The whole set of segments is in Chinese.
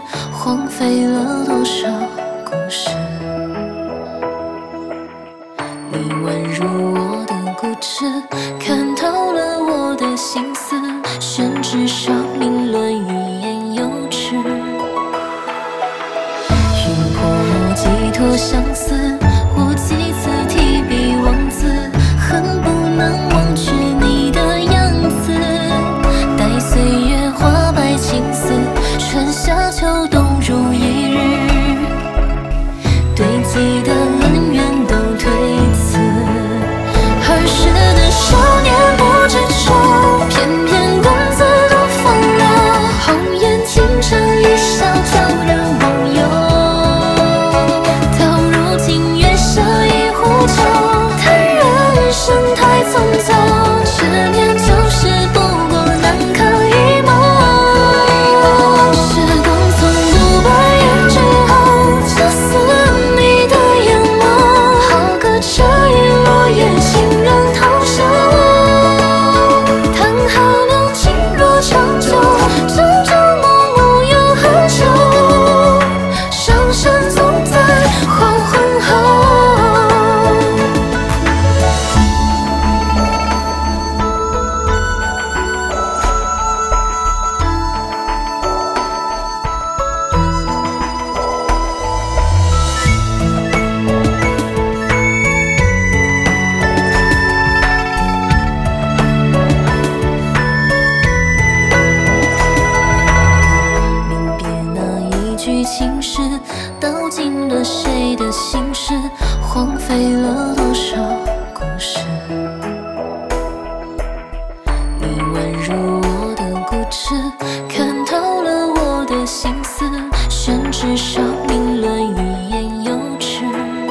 荒废了多少故事。你宛如我的固执，看透了我的心思，甚至上明论语言幼稚。云破落，寄托相思，我几次提笔忘字，恨不能忘却你的样子。待岁月花白青丝，春夏秋冬如一日，堆积的恩怨都推辞。儿时的少年不知愁，偏偏公子多风流，红颜倾城一笑叫人忘忧。到如今月下一壶酒，叹人生太匆匆，执念就是不过南柯一梦。时光从不白眼之后，恰似你的眼眸，好个这一落叶情人投下我。叹好了情若长久，朝朝暮暮又何求？伤神总在黄昏后。临别那一句情诗，道尽了谁的心事，荒废了多少故事。你宛如我的固执，看透了我的心思，甚至上明论语言幼稚。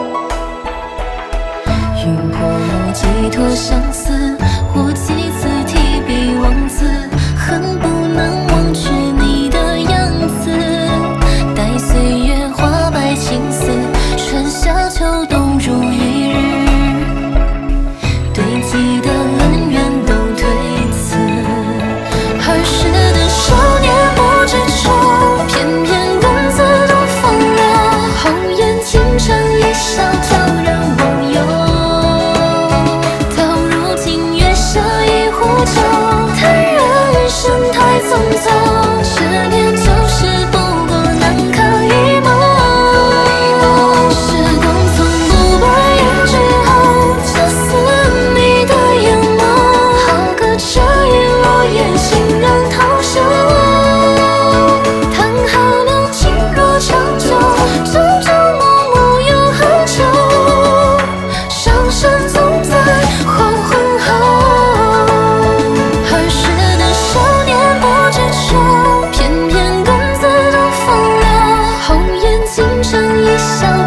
云破落，寄托相思，我几次提笔忘字，恨不能忘却你的样子。待岁月花白青丝，春夏秋冬如一日，堆积的恩怨都推辞。儿时的少年不知愁，偏偏公子多风流，红颜倾城一笑叫人忘忧。到如今月下一壶酒，叹人生太匆匆，执念就是不过南柯一梦。时光从不白眼之后，恰似你的眼眸，好个这一落叶情人投下我。叹好了情若长久，朝朝暮暮又何求？伤神总在黄昏后。儿时的少年不知愁，偏偏公子多风流，红颜倾城一笑